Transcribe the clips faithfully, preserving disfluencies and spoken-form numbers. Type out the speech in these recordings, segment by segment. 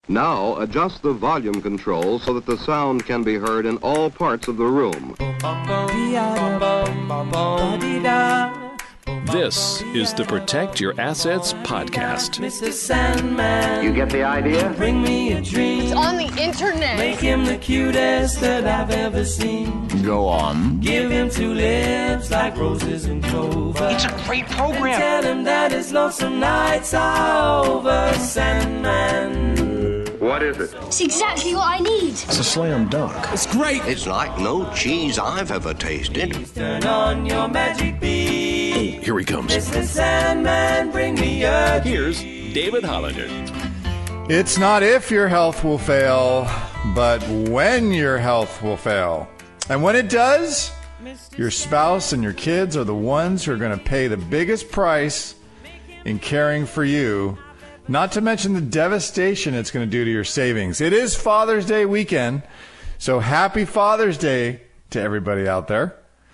Now adjust the volume control so that the sound can be heard in all parts of the room. This is the Protect Your Assets podcast. Mister Sandman, you get the idea? Bring me a dream. It's on the internet. Make him the cutest that I've ever seen. Go on. Give him two lips like roses and clover. It's a great program. And tell him that his lonesome nights are over, Sandman. What is it? It's exactly what I need. It's a slam dunk. It's great. It's like no cheese I've ever tasted. Please turn on your magic beam. Oh, here he comes. Mister Sandman, bring me a Here's David Hollander. It's not if your health will fail, but when your health will fail. And when it does, your spouse and your kids are the ones who are going to pay the biggest price in caring for you, not to mention the devastation it's going to do to your savings. It is Father's Day weekend, so happy Father's Day to everybody out there.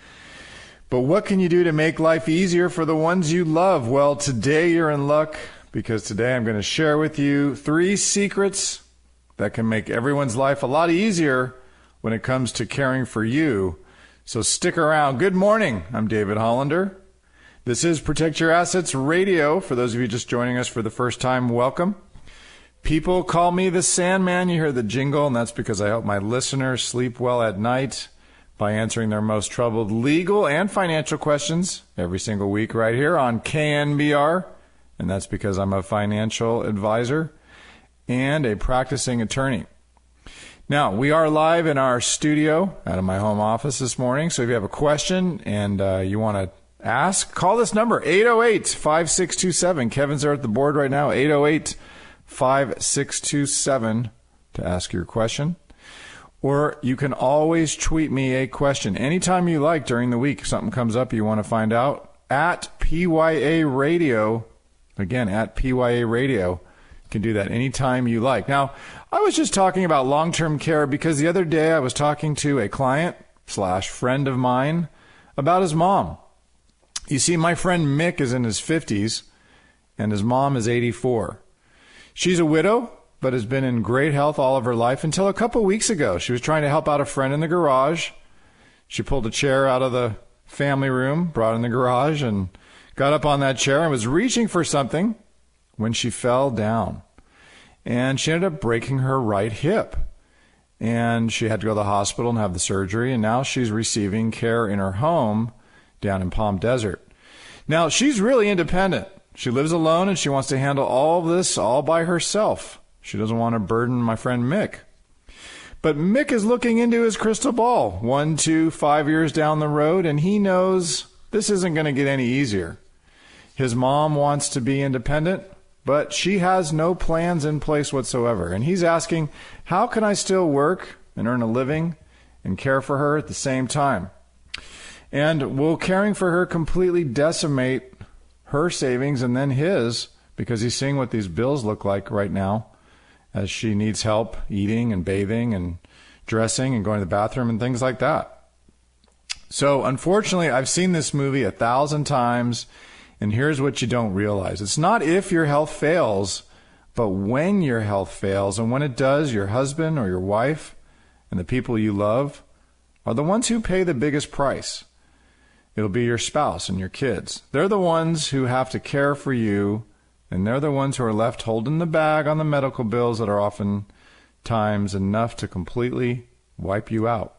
But what can you do to make life easier for the ones you love? Well, today you're in luck, because today I'm going to share with you three secrets that can make everyone's life a lot easier when it comes to caring for you. So stick around. Good morning. I'm David Hollander. This is Protect Your Assets Radio. For those of you just joining us for the first time, welcome. People call me the Sandman. You hear the jingle, and that's because I help my listeners sleep well at night by answering their most troubled legal and financial questions every single week right here on K N B R. And that's because I'm a financial advisor and a practicing attorney. Now, we are live in our studio out of my home office this morning. So if you have a question and uh, you want to ask, call this number, eight oh eight, five six two seven. Kevin's there at the board right now, eight oh eight, five six two seven to ask your question. Or you can always tweet me a question anytime you like during the week. If something comes up you want to find out, at P Y A Radio. Again, at P Y A Radio. You can do that anytime you like. Now, I was just talking about long-term care because the other day I was talking to a client slash friend of mine about his mom. You see, my friend Mick is in his fifties, and his mom is eighty-four. She's a widow, but has been in great health all of her life until a couple weeks ago. She was trying to help out a friend in the garage. She pulled a chair out of the family room, brought it in the garage, and got up on that chair and was reaching for something when she fell down. And she ended up breaking her right hip. And she had to go to the hospital and have the surgery, and now she's receiving care in her home down in Palm Desert. Now, she's really independent. She lives alone, and she wants to handle all of this all by herself. She doesn't want to burden my friend Mick. But Mick is looking into his crystal ball, one, two, five years down the road, and he knows this isn't going to get any easier. His mom wants to be independent, but she has no plans in place whatsoever. And he's asking, how can I still work and earn a living and care for her at the same time? And will caring for her completely decimate her savings and then his, because he's seeing what these bills look like right now as she needs help eating and bathing and dressing and going to the bathroom and things like that. So unfortunately, I've seen this movie a thousand times, and here's what you don't realize. It's not if your health fails, but when your health fails. And when it does, your husband or your wife and the people you love are the ones who pay the biggest price. It'll be your spouse and your kids. They're the ones who have to care for you, and they're the ones who are left holding the bag on the medical bills that are often times enough to completely wipe you out.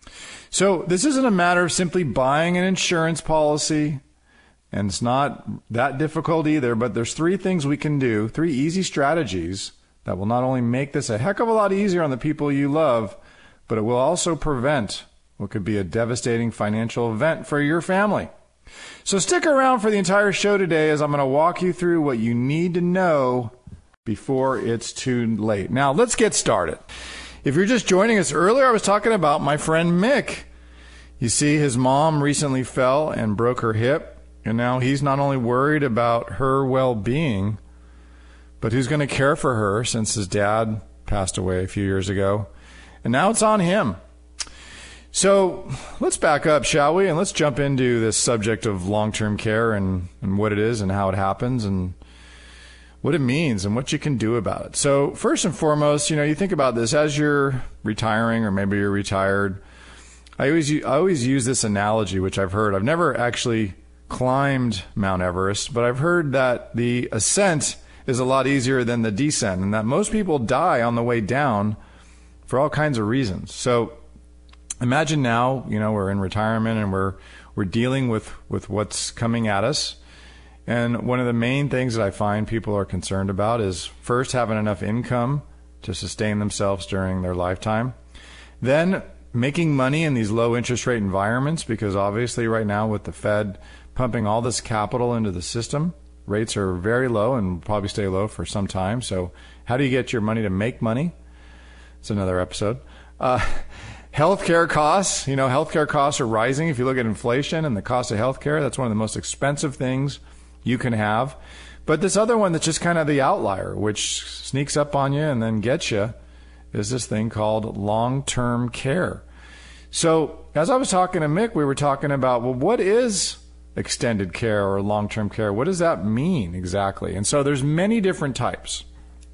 So this isn't a matter of simply buying an insurance policy, and it's not that difficult either, but there's three things we can do, three easy strategies that will not only make this a heck of a lot easier on the people you love, but it will also prevent what could be a devastating financial event for your family. So stick around for the entire show today as I'm going to walk you through what you need to know before it's too late. Now, let's get started. If you're just joining us earlier, I was talking about my friend Mick. You see, his mom recently fell and broke her hip, and now he's not only worried about her well-being, but who's going to care for her since his dad passed away a few years ago. And now it's on him. So let's back up, shall we? And let's jump into this subject of long-term care and, and what it is and how it happens and what it means and what you can do about it. So first and foremost, you know, you think about this as you're retiring or maybe you're retired. I always I always use this analogy, which I've heard. I've never actually climbed Mount Everest, but I've heard that the ascent is a lot easier than the descent, and that most people die on the way down for all kinds of reasons. So imagine now, you know, we're in retirement and we're we're dealing with, with what's coming at us. And one of the main things that I find people are concerned about is first having enough income to sustain themselves during their lifetime. Then making money in these low interest rate environments, because obviously right now with the Fed pumping all this capital into the system, rates are very low and will probably stay low for some time. So how do you get your money to make money? It's another episode. Uh, healthcare costs, you know, healthcare costs are rising. If you look at inflation and the cost of healthcare, that's one of the most expensive things you can have. But this other one that's just kind of the outlier, which sneaks up on you and then gets you, is this thing called long-term care. So as I was talking to Mick, we were talking about, well, what is extended care or long-term care? What does that mean exactly? And so there's many different types.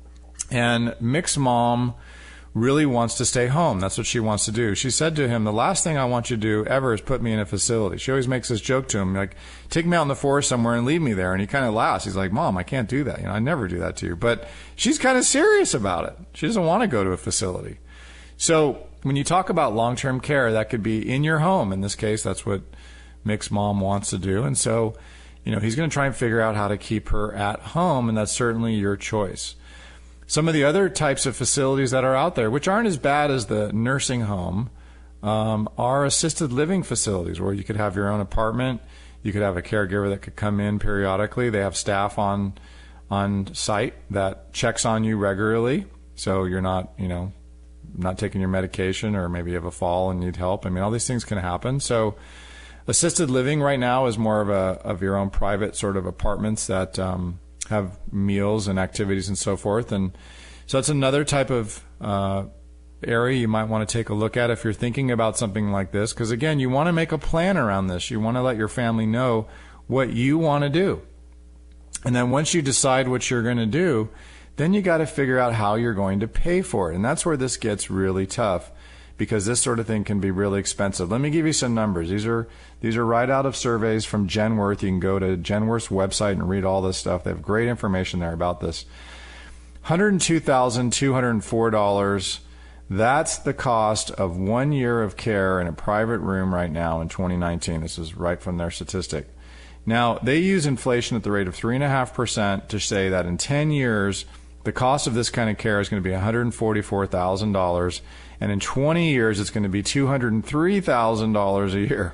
And Mick's mom really wants to stay home. That's what she wants to do. She said to him, the last thing I want you to do ever is put me in a facility. She always makes this joke to him, like, take me out in the forest somewhere and leave me there. And he kind of laughs. He's like, Mom, I can't do that. You know, I never do that to you. But she's kind of serious about it. She doesn't want to go to a facility. So when you talk about long-term care, that could be in your home. In this case, that's what Mick's mom wants to do. And so, you know, he's going to try and figure out how to keep her at home, and that's certainly your choice. Some of the other types of facilities that are out there, which aren't as bad as the nursing home, um, are assisted living facilities where you could have your own apartment. You could have a caregiver that could come in periodically. They have staff on on site that checks on you regularly, so you're not, you know, not taking your medication, or maybe you have a fall and need help. I mean, all these things can happen. So assisted living right now is more of a of your own private sort of apartments that um, have meals and activities and so forth. And so that's another type of uh, area you might want to take a look at if you're thinking about something like this. Because again, you want to make a plan around this. You want to let your family know what you want to do. And then once you decide what you're going to do, then you got to figure out how you're going to pay for it. And that's where this gets really tough, because this sort of thing can be really expensive. Let me give you some numbers. These are these are right out of surveys from Genworth. You can go to Genworth's website and read all this stuff. They have great information there about this. one hundred two thousand two hundred four dollars. That's the cost of one year of care in a private room right now in twenty nineteen. This is right from their statistic. Now, they use inflation at the rate of three point five percent to say that in ten years, the cost of this kind of care is going to be one hundred forty-four thousand dollars. And in twenty years, it's going to be two hundred three thousand dollars a year.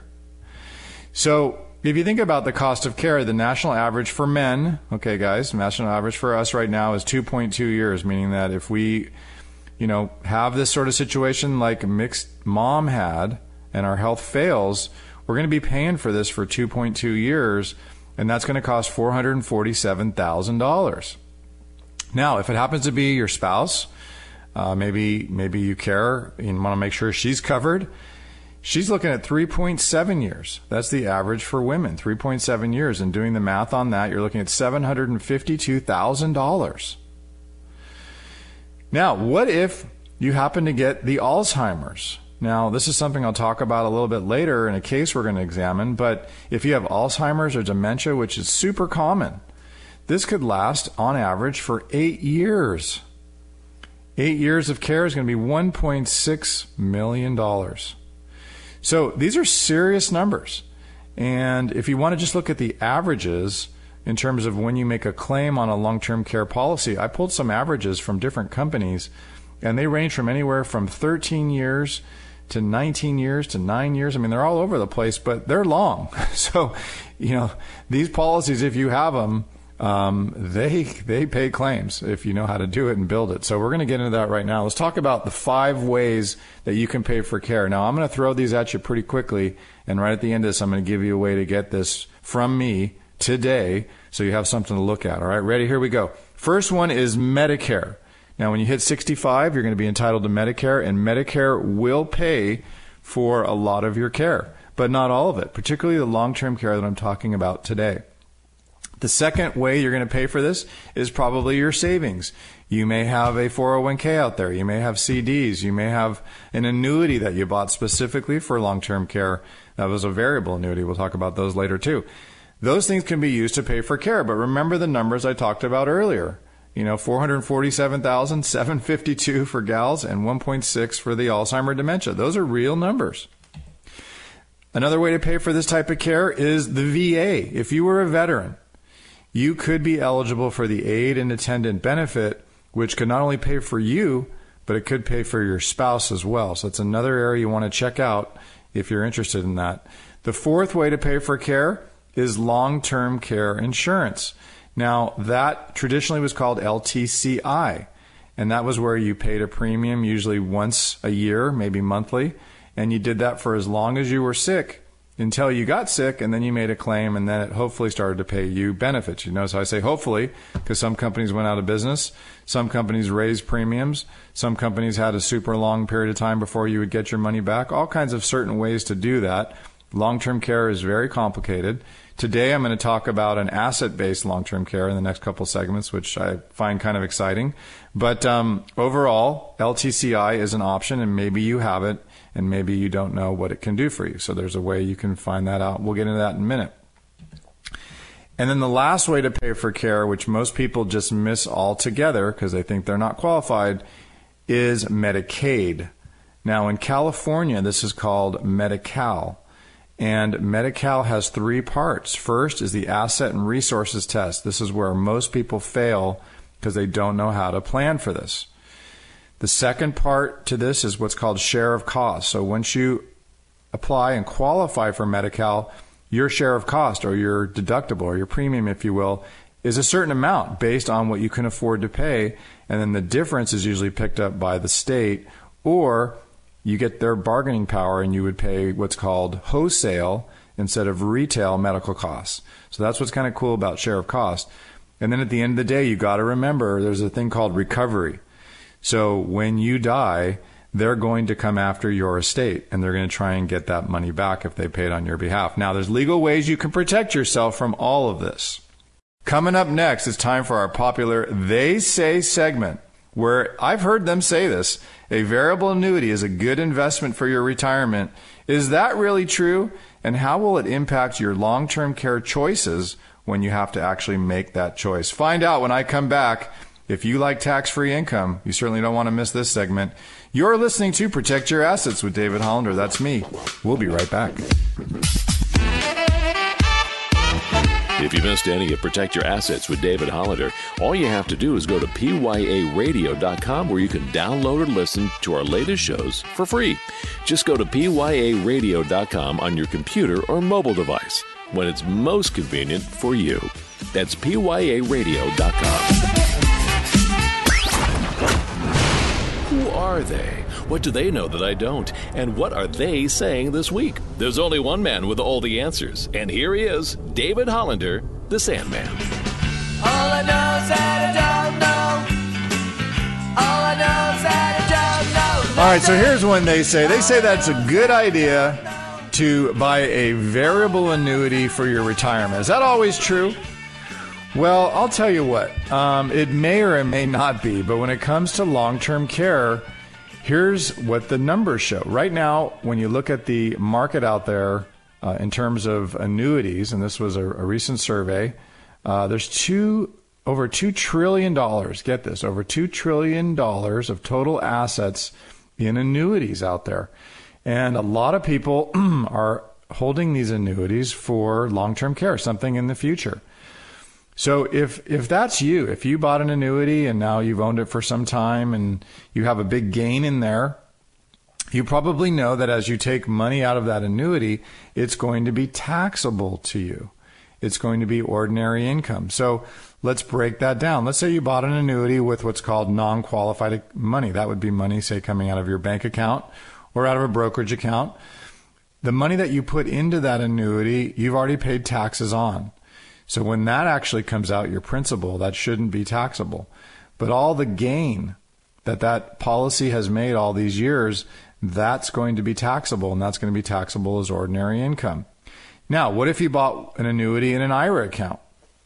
So if you think about the cost of care, the national average for men, okay, guys, national average for us right now is two point two years, meaning that if we, you know, have this sort of situation like Mick's mom had and our health fails, we're going to be paying for this for two point two years, and that's going to cost four hundred forty-seven thousand dollars. Now, if it happens to be your spouse, Uh, maybe maybe you care and want to make sure she's covered, she's looking at three point seven years. That's the average for women, three point seven years. And doing the math on that, you're looking at seven hundred fifty-two thousand dollars. Now, what if you happen to get the Alzheimer's? Now, this is something I'll talk about a little bit later in a case we're going to examine, but if you have Alzheimer's or dementia, which is super common, this could last on average for eight years. Eight years of care is going to be one point six million dollars. So these are serious numbers. And if you want to just look at the averages in terms of when you make a claim on a long-term care policy, I pulled some averages from different companies, and they range from anywhere from thirteen years to nineteen years to nine years. I mean, they're all over the place, but they're long. So, you know, these policies, if you have them, Um, they they pay claims if you know how to do it and build it. So we're going to get into that right now. Let's talk about the five ways that you can pay for care. Now, I'm going to throw these at you pretty quickly, and right at the end of this, I'm going to give you a way to get this from me today so you have something to look at. All right, ready? Here we go. First one is Medicare. Now, when you hit sixty-five, you're going to be entitled to Medicare, and Medicare will pay for a lot of your care, but not all of it, particularly the long-term care that I'm talking about today. The second way you're going to pay for this is probably your savings. You may have a four oh one k out there. You may have C Ds. You may have an annuity that you bought specifically for long-term care. That was a variable annuity. We'll talk about those later too. Those things can be used to pay for care, but remember the numbers I talked about earlier. You know, four hundred forty-seven thousand seven hundred fifty-two for gals and one point six for the Alzheimer's dementia. Those are real numbers. Another way to pay for this type of care is the V A. If you were a veteran, you could be eligible for the aid and attendant benefit, which could not only pay for you, but it could pay for your spouse as well. So it's another area you want to check out if you're interested in that. The fourth way to pay for care is long-term care insurance. Now, that traditionally was called L T C I, and that was where you paid a premium usually once a year, maybe monthly, and you did that for as long as you were sick until you got sick, and then you made a claim, and then it hopefully started to pay you benefits. You notice how I say hopefully, because some companies went out of business, some companies raised premiums, some companies had a super long period of time before you would get your money back, all kinds of certain ways to do that. Long-term care is very complicated. Today I'm going to talk about an asset-based long-term care in the next couple segments, which I find kind of exciting. But um, overall, L T C I is an option, and maybe you have it, and maybe you don't know what it can do for you. So there's a way you can find that out. We'll get into that in a minute. And then the last way to pay for care, which most people just miss altogether because they think they're not qualified, is Medicaid. Now in California, this is called Medi-Cal. And Medi-Cal has three parts. First is the asset and resources test. This is where most people fail because they don't know how to plan for this. The second part to this is what's called share of cost. So once you apply and qualify for Medi-Cal, your share of cost, or your deductible, or your premium, if you will, is a certain amount based on what you can afford to pay. And then the difference is usually picked up by the state, or you get their bargaining power and you would pay what's called wholesale instead of retail medical costs. So that's what's kind of cool about share of cost. And then at the end of the day, you got to remember there's a thing called recovery. So when you die, they're going to come after your estate, and they're going to try and get that money back if they paid on your behalf. Now, there's legal ways you can protect yourself from all of this. Coming up next, it's time for our popular They Say segment, where I've heard them say this: a variable annuity is a good investment for your retirement. Is that really true? And how will it impact your long-term care choices when you have to actually make that choice? Find out when I come back. If you like tax-free income, you certainly don't want to miss this segment. You're listening to Protect Your Assets with David Hollander. That's me. We'll be right back. If you missed any of Protect Your Assets with David Hollander, all you have to do is go to P Y A radio dot com, where you can download or listen to our latest shows for free. Just go to P Y A radio dot com on your computer or mobile device when it's most convenient for you. That's P Y A radio dot com. Who are they? What do they know that I don't? And what are they saying this week? There's only one man with all the answers, and here he is, David Hollander, the Sandman. All I know is that I don't know. All I know is that I don't know. All right, so here's one they say. They say that's a good idea to buy a variable annuity for your retirement. Is that always true? Well, I'll tell you what. Um, it may or it may not be, but when it comes to long-term care, here's what the numbers show. Right now, when you look at the market out there uh, in terms of annuities, and this was a, a recent survey, uh, there's two over two trillion dollars, get this, over two trillion dollars of total assets in annuities out there. And a lot of people are holding these annuities for long-term care, something in the future. So if if that's you, if you bought an annuity and now you've owned it for some time and you have a big gain in there, you probably know that as you take money out of that annuity, it's going to be taxable to you. It's going to be ordinary income. So let's break that down. Let's say you bought an annuity with what's called non-qualified money. That would be money, say, coming out of your bank account or out of a brokerage account. The money that you put into that annuity, you've already paid taxes on. So when that actually comes out, your principal, that shouldn't be taxable. But all the gain that that policy has made all these years, that's going to be taxable, and that's going to be taxable as ordinary income. Now, what if you bought an annuity in an I R A account?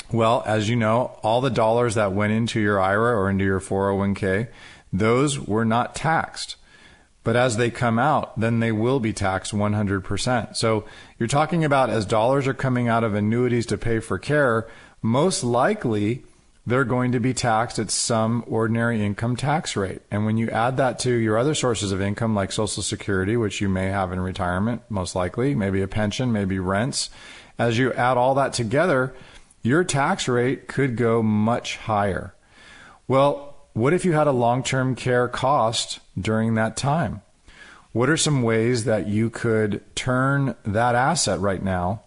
Well, as you know, all the dollars that went into your I R A or into your four oh one k, those were not taxed. But as they come out, then they will be taxed one hundred percent. So you're talking about as dollars are coming out of annuities to pay for care, most likely they're going to be taxed at some ordinary income tax rate. And when you add that to your other sources of income like Social Security, which you may have in retirement, most likely, maybe a pension, maybe rents, as you add all that together, your tax rate could go much higher. Well, what if you had a long-term care cost during that time? What are some ways that you could turn that asset right now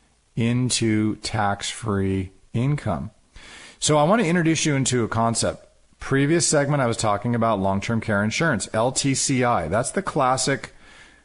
into tax-free income? So I want to introduce you into a concept. Previous segment, I was talking about long-term care insurance, L T C I. That's the classic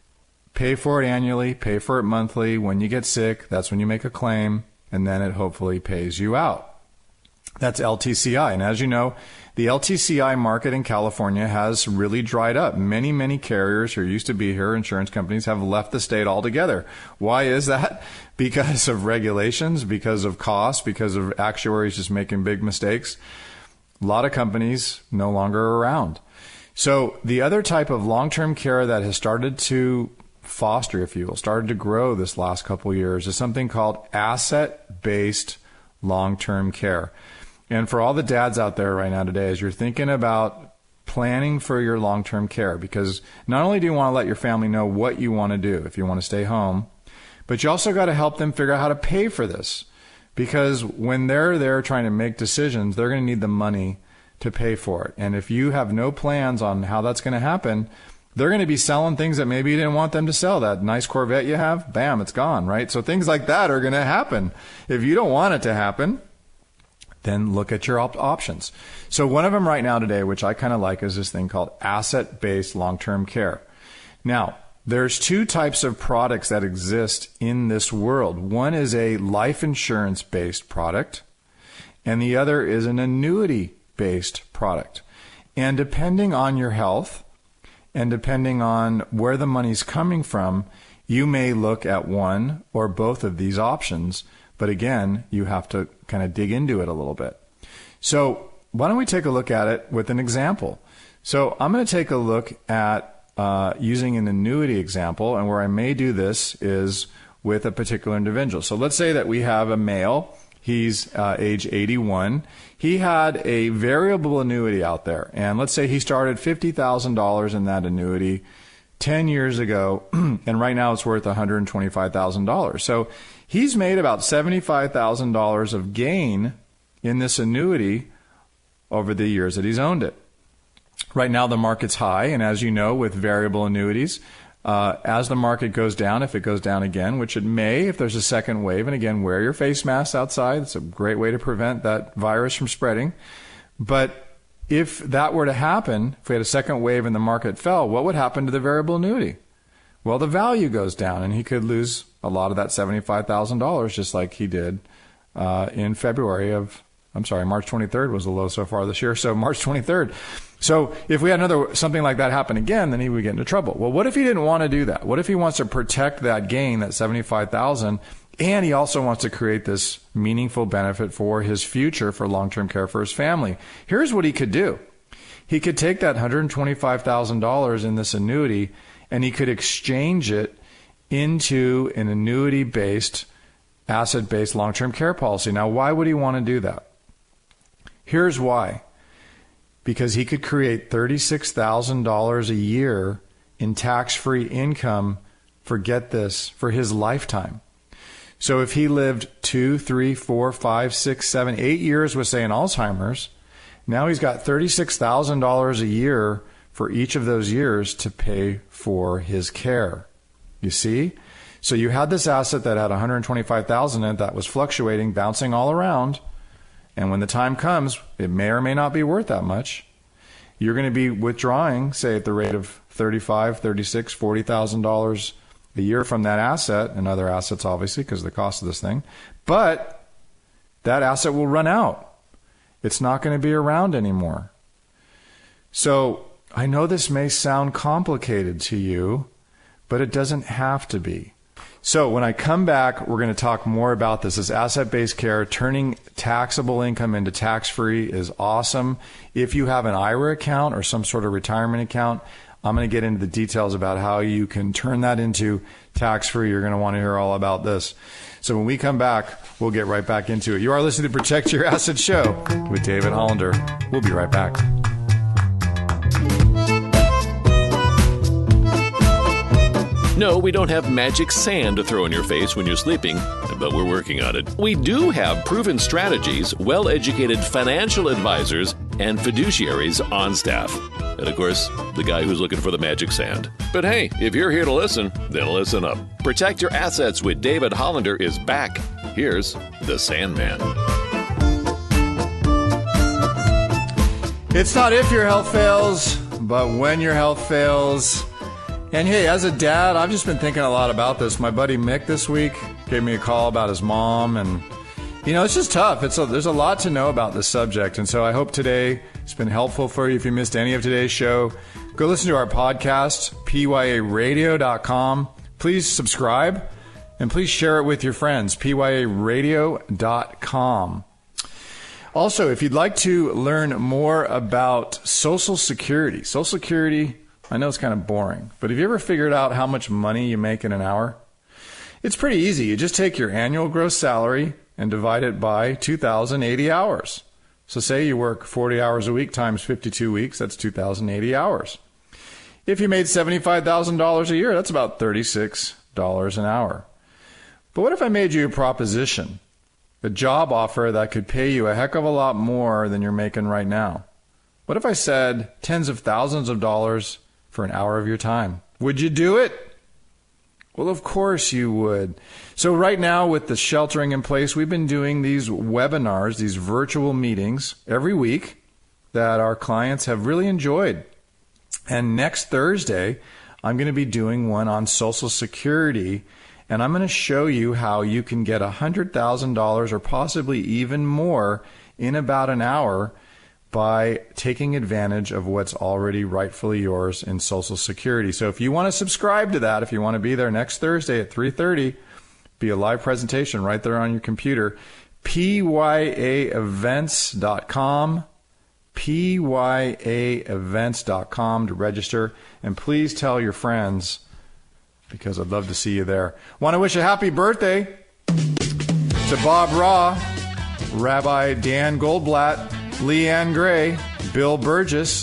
pay for it annually, pay for it monthly. When you get sick, that's when you make a claim, and then it hopefully pays you out. That's L T C I. And as you know, the L T C I market in California has really dried up. Many, many carriers who used to be here, insurance companies, have left the state altogether. Why is that? Because of regulations, because of costs, because of actuaries just making big mistakes. A lot of companies no longer around. So the other type of long-term care that has started to foster, if you will, started to grow this last couple of years is something called asset-based long-term care. And for all the dads out there right now today, as you're thinking about planning for your long-term care, because not only do you want to let your family know what you want to do if you want to stay home, but you also got to help them figure out how to pay for this. Because when they're there trying to make decisions, they're going to need the money to pay for it. And if you have no plans on how that's going to happen, they're going to be selling things that maybe you didn't want them to sell. That nice Corvette you have, bam, it's gone, right? So things like that are going to happen. If you don't want it to happen, then look at your op- options. So one of them right now today, which I kind of like, is this thing called asset-based long-term care. Now, there's two types of products that exist in this world. One is a life insurance-based product, and the other is an annuity-based product. And depending on your health, and depending on where the money's coming from, you may look at one or both of these options. But again, you have to kind of dig into it a little bit. So why don't we take a look at it with an example? So I'm going to take a look at uh, using an annuity example, and where I may do this is with a particular individual. So let's say that we have a male. He's uh, age eighty-one. He had a variable annuity out there, and let's say he started fifty thousand dollars in that annuity ten years ago, and right now it's worth one hundred twenty-five thousand dollars. So he's made about seventy-five thousand dollars of gain in this annuity over the years that he's owned it. Right now the market's high, and as you know, with variable annuities, uh, as the market goes down, if it goes down again, which it may if there's a second wave, and again, wear your face masks outside. It's a great way to prevent that virus from spreading. But if that were to happen, if we had a second wave and the market fell, what would happen to the variable annuity? Well, the value goes down, and he could lose a lot of that seventy-five thousand dollars, just like he did uh, in February of, I'm sorry, March twenty-third was the low so far this year, so March twenty-third. So if we had another something like that happen again, then he would get into trouble. Well, what if he didn't want to do that? What if he wants to protect that gain, that seventy-five thousand dollars, and he also wants to create this meaningful benefit for his future for long-term care for his family? Here's what he could do. He could take that one hundred twenty-five thousand dollars in this annuity, and he could exchange it into an annuity-based, asset-based long-term care policy. Now, why would he want to do that? Here's why. Because he could create thirty-six thousand dollars a year in tax-free income, forget this, for his lifetime. So if he lived two, three, four, five, six, seven, eight years with, say, an Alzheimer's, now he's got thirty-six thousand dollars a year for each of those years to pay for his care. You see? So you had this asset that had one hundred twenty-five thousand dollars in it that was fluctuating, bouncing all around. And when the time comes, it may or may not be worth that much. You're going to be withdrawing, say, at the rate of thirty-five thousand dollars, thirty-six thousand dollars, forty thousand dollars a year from that asset, and other assets, obviously, because of the cost of this thing. But that asset will run out. It's not going to be around anymore. So I know this may sound complicated to you, but it doesn't have to be. So when I come back, we're going to talk more about this. This asset-based care, turning taxable income into tax-free is awesome. If you have an I R A account or some sort of retirement account, I'm going to get into the details about how you can turn that into tax-free. You're going to want to hear all about this. So when we come back, we'll get right back into it. You are listening to Protect Your Assets Show with David Hollander. We'll be right back. No, we don't have magic sand to throw in your face when you're sleeping, but we're working on it. We do have proven strategies, well-educated financial advisors, and fiduciaries on staff. And of course, the guy who's looking for the magic sand. But hey, if you're here to listen, then listen up. Protect Your Assets with David Hollander is back. Here's the Sandman. It's not if your health fails, but when your health fails. And hey, as a dad, I've just been thinking a lot about this. My buddy Mick this week gave me a call about his mom, and you know, it's just tough. It's a, there's a lot to know about this subject, and so I hope today it's been helpful for you. If you missed any of today's show, go listen to our podcast, P Y A radio dot com. Please subscribe, and please share it with your friends, P Y A radio dot com. Also, if you'd like to learn more about Social Security, Social Security, I know it's kind of boring, but have you ever figured out how much money you make in an hour? It's pretty easy. You just take your annual gross salary and divide it by two thousand eighty hours. So say you work forty hours a week times fifty-two weeks, that's two thousand eighty hours. If you made seventy-five thousand dollars a year, that's about thirty-six dollars an hour. But what if I made you a proposition, a job offer that could pay you a heck of a lot more than you're making right now? What if I said tens of thousands of dollars for an hour of your time? Would you do it? Well, of course you would. So right now, with the sheltering in place, we've been doing these webinars, these virtual meetings every week that our clients have really enjoyed. And next Thursday, I'm going to be doing one on Social Security, and I'm going to show you how you can get one hundred thousand dollars or possibly even more in about an hour by taking advantage of what's already rightfully yours in Social Security. So if you want to subscribe to that, if you want to be there next Thursday at three thirty, be a live presentation right there on your computer, P Y A events dot com, P Y A events dot com to register. And please tell your friends, because I'd love to see you there. Want to wish a happy birthday to Bob Raw, Rabbi Dan Goldblatt, Leanne Gray, Bill Burgess,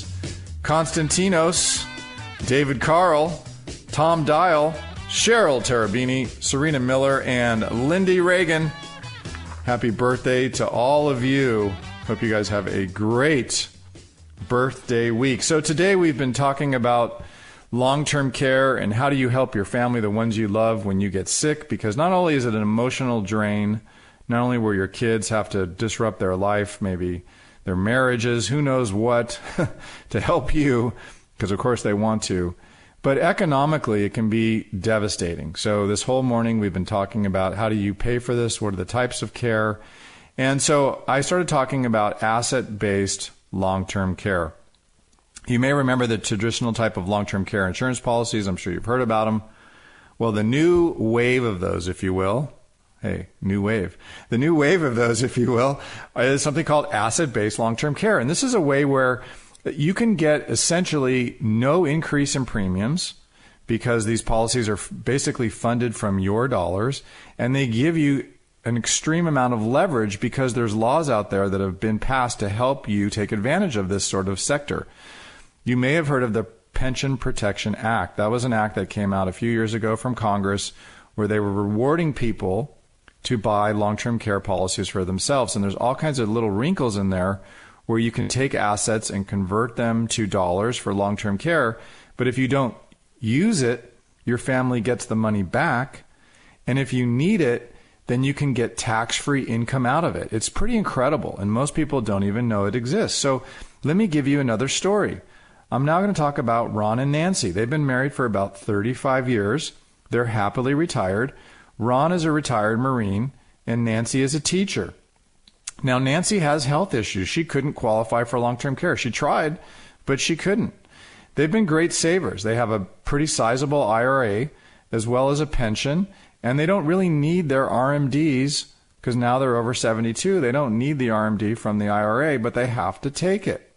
Konstantinos, David Carl, Tom Dial, Cheryl Terabini, Serena Miller, and Lindy Reagan. Happy birthday to all of you. Hope you guys have a great birthday week. So today we've been talking about long-term care and how do you help your family, the ones you love, when you get sick, because not only is it an emotional drain, not only will your kids have to disrupt their life, maybe their marriages, who knows what, to help you, because of course they want to. But economically, it can be devastating. So this whole morning, we've been talking about how do you pay for this? What are the types of care? And so I started talking about asset-based long-term care. You may remember the traditional type of long-term care insurance policies. I'm sure you've heard about them. Well, the new wave of those, if you will, Hey, new wave. The new wave of those, if you will, is something called asset-based long-term care. And this is a way where you can get essentially no increase in premiums because these policies are basically funded from your dollars, and they give you an extreme amount of leverage because there's laws out there that have been passed to help you take advantage of this sort of sector. You may have heard of the Pension Protection Act. That was an act that came out a few years ago from Congress where they were rewarding people to buy long-term care policies for themselves. And there's all kinds of little wrinkles in there where you can take assets and convert them to dollars for long-term care. But if you don't use it, your family gets the money back. And if you need it, then you can get tax-free income out of it. It's pretty incredible, and most people don't even know it exists. So let me give you another story. I'm now going to talk about Ron and Nancy. They've been married for about thirty-five years. They're happily retired. Ron is a retired Marine, and Nancy is a teacher. Now, Nancy has health issues. She couldn't qualify for long-term care. She tried, but she couldn't. They've been great savers. They have a pretty sizable I R A as well as a pension, and they don't really need their R M Ds because now they're over seventy-two. They don't need the R M D from the I R A, but they have to take it.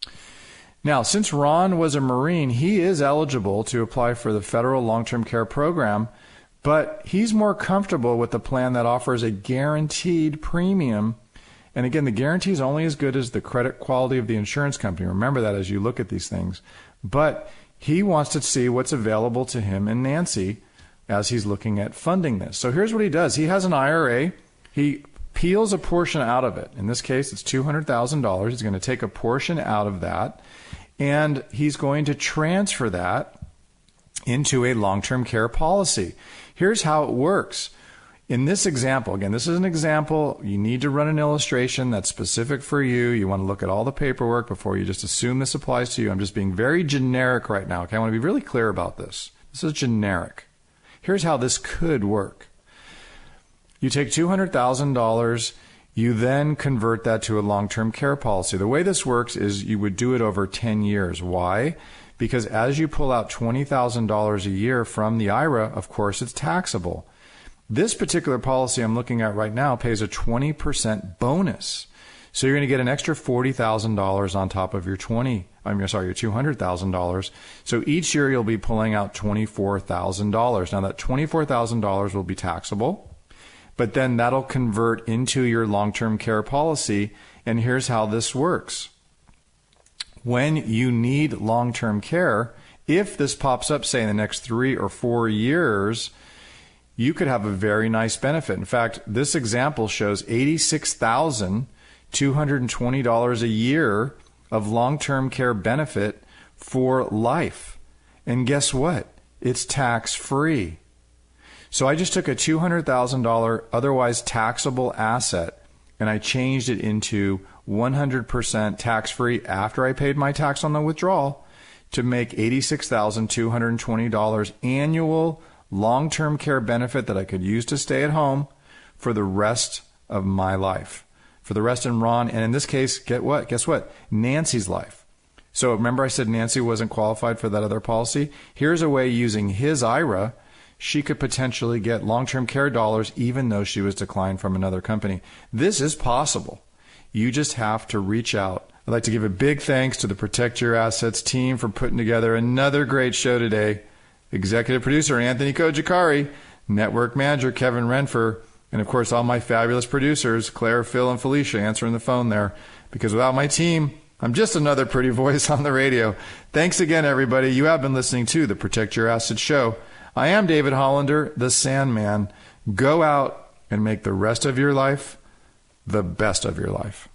Now, since Ron was a Marine, he is eligible to apply for the federal long-term care program, but he's more comfortable with the plan that offers a guaranteed premium. And again, the guarantee is only as good as the credit quality of the insurance company. Remember that as you look at these things. But he wants to see what's available to him and Nancy as he's looking at funding this. So here's what he does. He has an I R A. He peels a portion out of it. In this case, it's two hundred thousand dollars. He's going to take a portion out of that, and he's going to transfer that into a long-term care policy. Here's how it works. In this example, again, this is an example. You need to run an illustration that's specific for you. You want to look at all the paperwork before you just assume this applies to you. I'm just being very generic right now. Okay, I want to be really clear about this. This is generic. Here's how this could work. You take two hundred thousand dollars. You then convert that to a long-term care policy. The way this works is you would do it over ten years. Why? Because as you pull out twenty thousand dollars a year from the I R A, of course, it's taxable. This particular policy I'm looking at right now pays a twenty percent bonus. So you're going to get an extra forty thousand dollars on top of your twenty, I'm sorry, your two hundred thousand dollars. So each year you'll be pulling out twenty-four thousand dollars. Now that twenty-four thousand dollars will be taxable, but then that'll convert into your long-term care policy. And here's how this works. When you need long-term care, if this pops up, say, in the next three or four years, you could have a very nice benefit. In fact, this example shows eighty-six thousand two hundred twenty dollars a year of long-term care benefit for life. And guess what? It's tax-free. So I just took a two hundred thousand dollars otherwise taxable asset and I changed it into one hundred percent tax-free after I paid my tax on the withdrawal to make eighty-six thousand two hundred twenty dollars annual long-term care benefit that I could use to stay at home for the rest of my life. For the rest in Ron, and in this case, get what? Guess what? Nancy's life. So remember I said Nancy wasn't qualified for that other policy? Here's a way using his I R A, she could potentially get long-term care dollars even though she was declined from another company. This is possible. You just have to reach out. I'd like to give a big thanks to the Protect Your Assets team for putting together another great show today. Executive producer Anthony Kojikari, network manager Kevin Renfer, and of course all my fabulous producers, Claire, Phil, and Felicia answering the phone there. Because without my team, I'm just another pretty voice on the radio. Thanks again, everybody. You have been listening to the Protect Your Assets show. I am David Hollander, the Sandman. Go out and make the rest of your life the best of your life.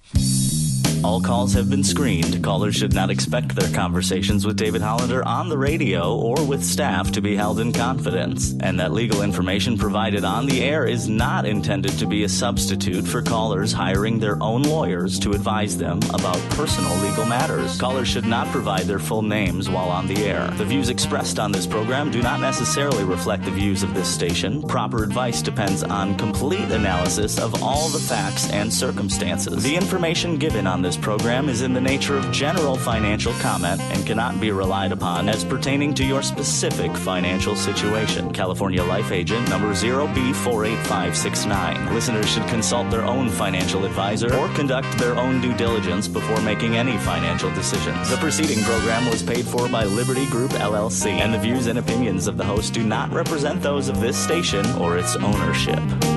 All calls have been screened. Callers should not expect their conversations with David Hollander on the radio or with staff to be held in confidence, and that legal information provided on the air is not intended to be a substitute for callers hiring their own lawyers to advise them about personal legal matters. Callers should not provide their full names while on the air. The views expressed on this program do not necessarily reflect the views of this station. Proper advice depends on complete analysis of all the facts and circumstances. The information given on this program is in the nature of general financial comment and cannot be relied upon as pertaining to your specific financial situation. California Life Agent number zero B four eight five six nine. Listeners should consult their own financial advisor or conduct their own due diligence before making any financial decisions. The preceding program was paid for by Liberty Group L L C, and the views and opinions of the host do not represent those of this station or its ownership.